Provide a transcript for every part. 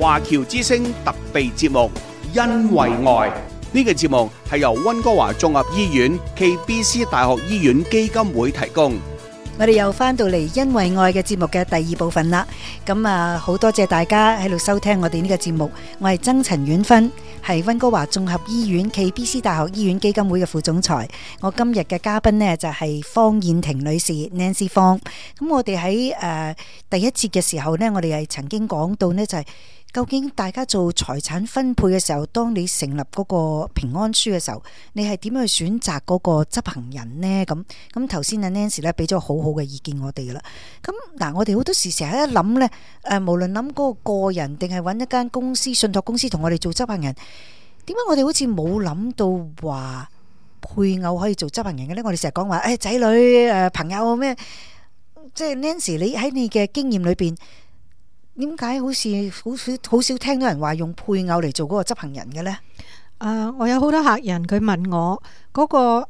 華僑之聲特備節目《因為愛》。呢個節目係由溫哥華綜合醫院暨 BC 大學醫院基金會提供。 我哋又翻到嚟因為愛嘅節目嘅第二部分啦。咁啊，好多謝大家喺度收聽我哋呢個節目。我係曾陳婉芬，係溫哥華綜合醫院暨 BC 大學醫院基金會嘅副總裁。我今日嘅嘉賓呢，就係方燕婷女士 Nancy 方。咁我哋喺第一節嘅時候呢，我哋係曾經講到呢，就係究竟大家做財產分配嘅時候，當你成立嗰個平安書嘅時候，你係點樣去選擇嗰個執行人呢？咁頭先阿 Nancy 咧俾咗好好嘅意見我哋噶啦。咁嗱，我哋好多時成日一諗呢，無論諗嗰個個人定係揾一間公司信託公司同我哋做執行人，點解我哋好似冇諗到話配偶可以做執行人嘅呢？我哋成日講話仔女朋友咩，即係 Nancy 你喺你嘅經驗裏邊，點解好少聽到人話用配偶嚟做嗰個執行人嘅呢？ 我有好多客人佢問我嗰個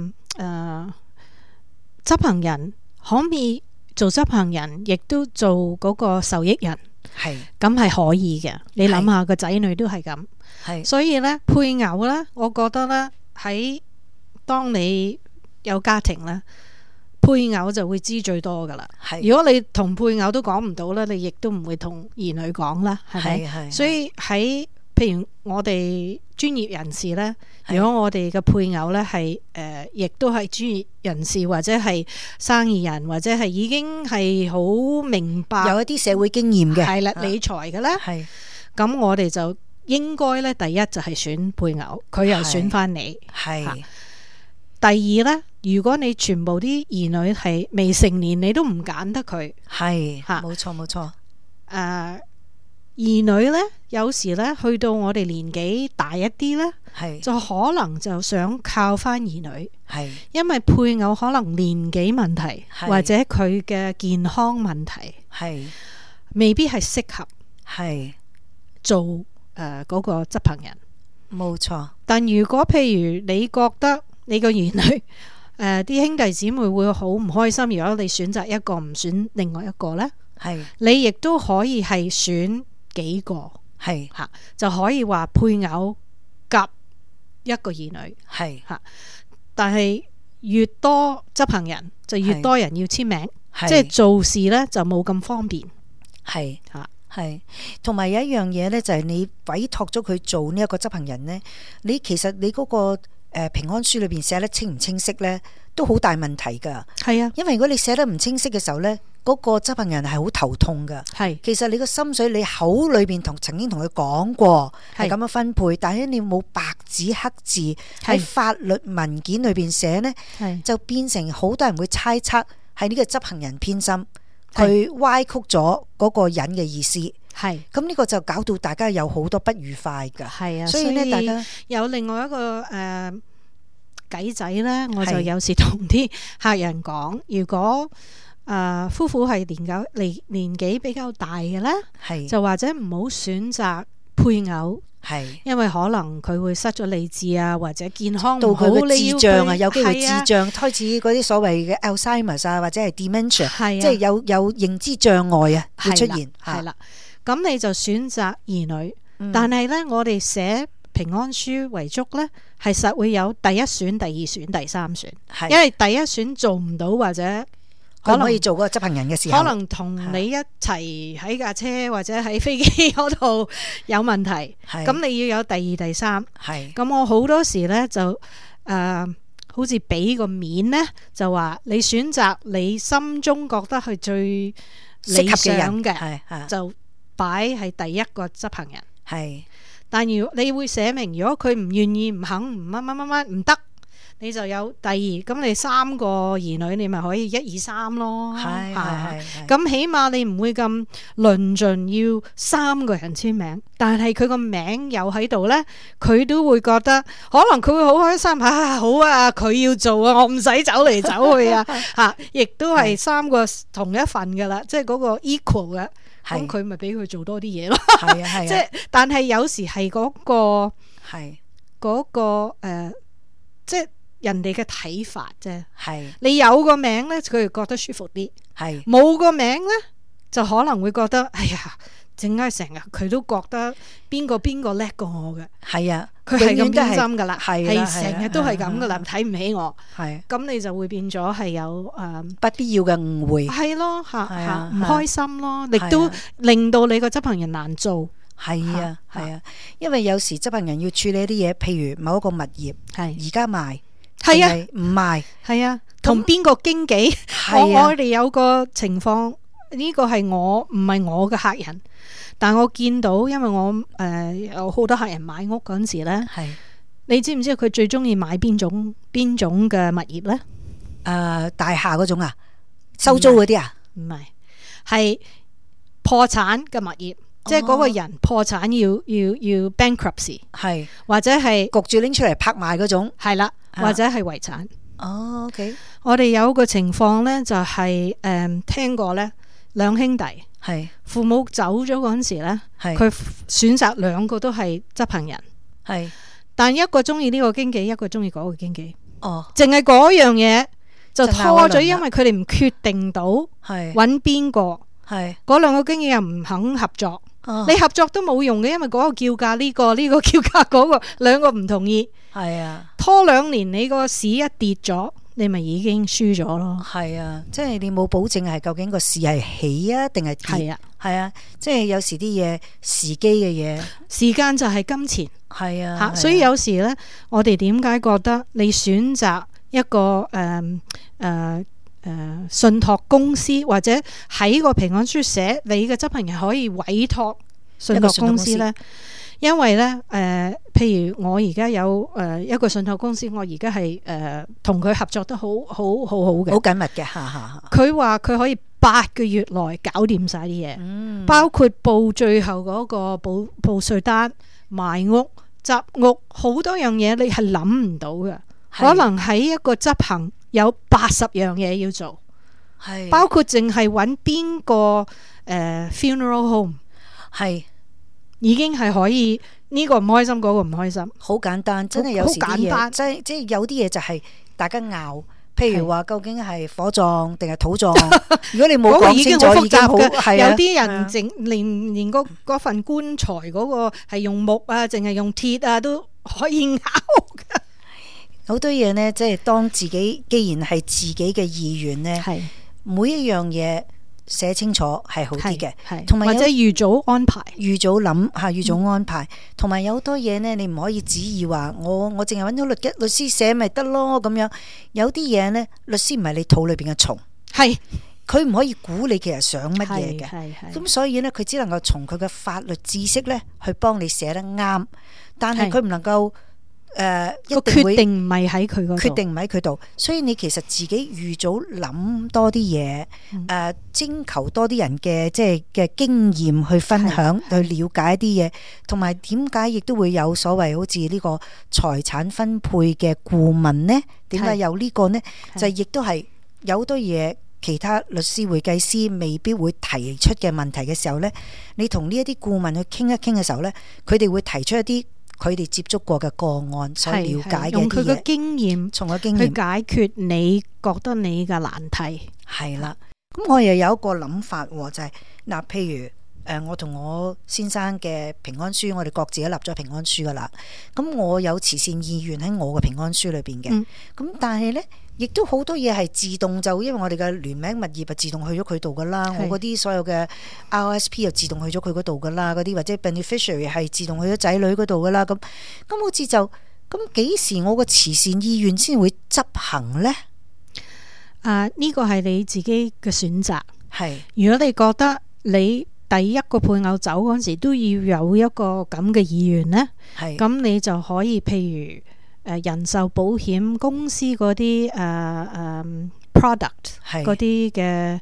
執行人可唔可以做執行人，亦都做嗰個受益人？係咁係可以嘅。你諗下個仔女都係咁，係所以呢，配偶呢，我覺得呢，喺當你有家庭呢，配偶就會知最多噶啦。如果你同配偶都講唔到咧，你亦都唔會同兒女講啦，係咪？所以喺譬如我哋專業人士咧，如果我哋嘅配偶咧係亦都係專業人士或者係生意人，或者係已經係好明白有一啲社會經驗嘅， 係啦，理財嘅咧，咁我哋就應該咧，第一就係選配偶，佢又選翻你，係。第二呢，如果你全部啲兒女係未成年，你都唔揀得佢，係吓，冇錯冇錯。兒女呢，有時呢，去到我哋年紀大一啲呢，就可能就想靠翻兒女，因為配偶可能年紀問題或者佢嘅健康問題，未必係適合做嗰個執行人，冇錯。但如果譬如你覺得你個兒女啲兄弟姊妹會好唔開心，如果你選擇一個唔選另外一個呢，你亦都可以係選幾個，就可以話配偶夾一個兒女，但係越多執行人就越多人要簽名，即係做事呢就冇咁方便，係同埋有一樣嘢呢，就係你委託咗佢做呢一個執行人呢，你其實你嗰個平安書裏邊寫得清唔清晰呢，都好大問題噶。係啊，因為如果你寫得唔清晰嘅時候呢，嗰個執行人係好頭痛噶。係，其實你個心水，你口裏邊曾經同佢講過係咁樣分配，但係你冇白紙黑字喺法律文件裏邊寫呢，就變成好多人會猜測係呢個執行人偏心，佢歪曲咗嗰個人嘅意思。係，咁呢個就搞到大家有好多不愉快噶。係啊，所以呢，大家有另外一個計仔呢，我就有時同啲客人講，如果夫婦係年紀比較大嘅呢，就或者唔好選擇配偶，因為可能佢會失咗理智啊，或者健康唔好，到佢嘅智障啊，有機會智障，開始嗰啲所謂嘅 Alzheimer 啊，或者係 dementia，即係有認知障礙啊會出現。係啦。咁你就選擇兒女，但係呢，我哋寫平安書遺囑呢，係實會有第一選、第二選、第三選，因為第一選做唔到或者可能可以做嗰個執行人嘅時候，可能同你一齊喺架車或者喺飛機嗰度有問題，咁你要有第二、第三。咁我好多時呢，就好似俾個面呢，就話你選擇你心中覺得係最理想嘅，就擺係第一個執行人，但如你會寫明，如果佢唔願意、唔肯、唔乜乜乜乜唔得，你就有第二。咁你三個兒女，你咪可以1、2、3咯。咁起碼你唔會咁論盡要3個人簽名，但係佢個名有喺度呢，佢都會覺得可能佢會好開心。好啊，佢要做啊，我唔使走嚟走去啊。亦都係3個同一份噶啦，即係嗰個 equal 嘅。咁佢咪俾佢做多啲嘢咯，即係，但係有時係嗰個即係人哋嘅睇法啫。你有個名咧，佢就覺得舒服啲；冇個名咧，就可能會覺得哎呀， 淨係成日佢都覺得邊個叻過我嘅。 係啊， 佢係咁偏心噶啦， 係成日都係咁噶啦，睇唔起我。 係咁你就會變咗係有不必要嘅誤會。 係咯，唔開心咯，亦都令到你個執行人難做。 係啊，係啊，因為有時執行人要處理一啲嘢，譬如某一個物業而家賣， 係啊， 唔賣， 係啊，同邊個經紀？我哋有個情況，呢個係唔係我嘅客人，但我見到，因為我有好多客人買屋嗰陣時咧，你知唔知佢最中意買邊種嘅物業咧？ 大廈嗰種啊，收租嗰啲啊？ 唔係，係破產嘅物業。即係嗰個人破產要 bankruptcy， 係或者係焗住拎出嚟拍賣嗰種， 係啦，或者係遺產。 OK， 我哋有個情況咧，就係聽過咧，兩兄弟係父母走咗嗰陣時咧，佢選擇兩個都係執行人， 係， 但一個中意呢個經紀，一個中意嗰個經紀。淨係嗰樣嘢就拖咗，因為佢哋唔決定到揾邊個，係嗰兩個經紀又唔肯合作。你合作都冇用嘅，因為嗰個叫價呢個叫價嗰個，兩個唔同意。係啊，拖2年，你個市一跌咗，你咪已經輸咗咯。係啊，即係你冇保證係究竟個市係起啊定係跌。係啊，係啊，即係有時啲嘢時機嘅嘢，時間就係金錢。係啊，所以有時呢，我哋點解覺得你選擇一個信託公司，或者喺個平安書寫你嘅執行人可以委託信託公司呢？因為呢，譬如我而家有一個信託公司，我而家係同佢合作得好嘅，好緊密嘅。佢話佢可以8個月內搞掂晒啲嘢，包括報最後嗰個報稅單、賣屋、執屋，好多樣嘢你係諗唔到嘅。可能喺一個執行有80樣嘢要做，係包括淨係揾邊個funeral home， 係已經係可以呢個唔開心，嗰個唔開心，好簡單，真係有時啲嘢，即係有啲嘢就係大家拗，譬如話究竟係火葬定係土葬，如果你冇講清楚，已經好複雜嘅，有啲人連嗰份棺材嗰個係用木啊，淨係用鐵啊，都可以拗嘅。好多嘢呢，即係當自己既然係自己嘅意願呢，每一樣嘢寫清楚係好啲嘅，同埋或者預早安排，預早諗吓，預早安排。同埋有好多嘢呢，你唔可以旨意話我淨係揾到律師寫咪得咯咁樣。有啲嘢呢，律師唔係你肚裏邊嘅蟲，係佢唔可以估你其實想乜嘢嘅。咁所以呢，佢只能夠從佢嘅法律知識呢去幫你寫得啱，但係佢唔能夠。個決定唔係喺佢嗰度，決定唔喺佢度，所以你其實自己預早諗多啲嘢，徵求多啲人嘅即係嘅經驗去分享，去了解一啲嘢，同埋點解亦都會有所謂好似呢個財產分配嘅顧問呢？點解有呢個呢？就亦都係有好多嘢，其他律師、會計師未必會提出嘅問題嘅時候呢，你同呢一啲顧問去傾一傾嘅時候呢，佢哋會提出一啲佢哋接觸過嘅個案，所了解嘅用佢嘅經驗，從個經驗去解決你覺得你嘅難題。係啦，咁我又有一個諗法，就係嗱，譬如我同我先生嘅平安書，我哋各自都立咗平安書噶啦。咁我有慈善意願喺我嘅平安書裏邊嘅，咁但係呢，亦都好多嘢係自動就，因為我哋嘅聯名物業就自動去咗佢度噶啦，我嗰啲所有嘅 RSP 又自動去咗佢嗰度噶啦，嗰啲或者 beneficiary 係自動去咗仔女嗰度噶啦，咁好似就咁幾時我個慈善意願先會執行呢？呢個係你自己嘅選擇。係如果你覺得你第一個配偶走嗰陣時都要有一個咁嘅意願呢，咁你就可以譬如人壽保險公司嗰啲product 嗰啲嘅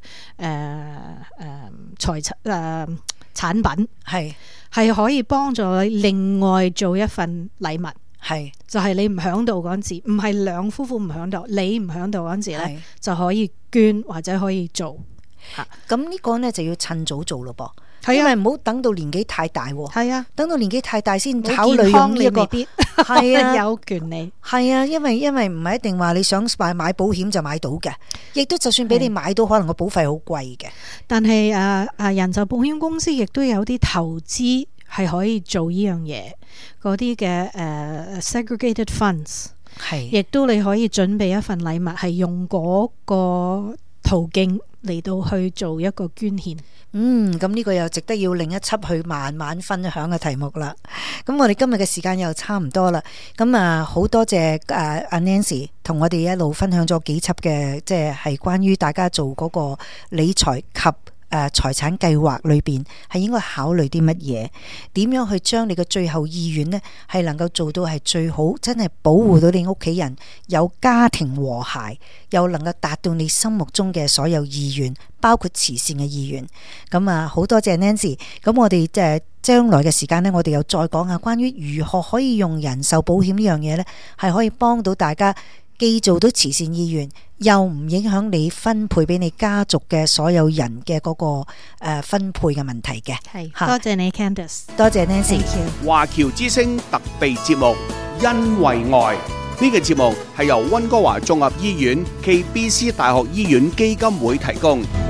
產品係可以幫助你另外做一份禮物，就係你唔響度嗰陣時，唔係兩夫婦唔響度，你唔響度嗰陣時咧就可以捐或者可以做。 咁呢個呢就要趁早做咯噃。 係啊， 因為唔好等到年紀太大。 係啊， 等到年紀太大先考慮用呢一個。係啊， 有權利。 係啊，因為唔係一定話你想買保險就買到嘅，亦都就算俾你買到，可能個保費好貴嘅。 但係人壽保險公司亦都有啲投資係可以做呢樣嘢，嗰啲嘅segregated funds， 亦都你可以準備一份禮物，係用嗰個途徑嚟到去做一個捐獻。 咁呢個又值得要另一輯去慢慢分享嘅題目啦。咁我哋今日嘅時間又差唔多啦。咁好多謝阿 Nancy 同我哋一路分享咗幾輯嘅，即係關於大家做嗰個理財及財產計劃裏邊係應該考慮啲乜嘢，點樣去將你嘅最後意願呢係能夠做到係最好，真係保護到你屋企人有家庭和諧，又能夠達到你心目中嘅所有意願，包括慈善嘅意願。咁好多謝 Nancy。咁我哋將來嘅時間呢，我哋又再講下關於如何可以用人壽保險呢樣嘢呢，係可以幫到大家既做到慈善意願，又唔影響你分配俾你家族嘅所有人嘅嗰個分配嘅問題嘅。 係，多謝你 Candice， 多謝 Nancy。 華僑之聲特備節目因為愛，呢個節目係由溫哥華綜合醫院暨 BC 大學醫院基金會提供。